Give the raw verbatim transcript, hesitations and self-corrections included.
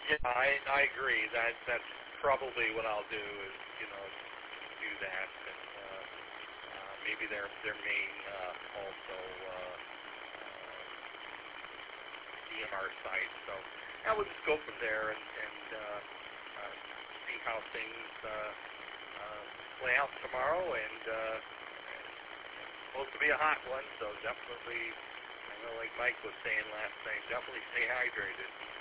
Yeah, I I agree. That that's probably what I'll do is you know do that, and uh, uh, maybe their their main uh, also uh, D M R site. So I will just go from there and and uh, uh, see how things uh, uh, play out tomorrow. And uh, it's supposed to be a hot one, so definitely. I know, like Mike was saying last night, definitely stay hydrated.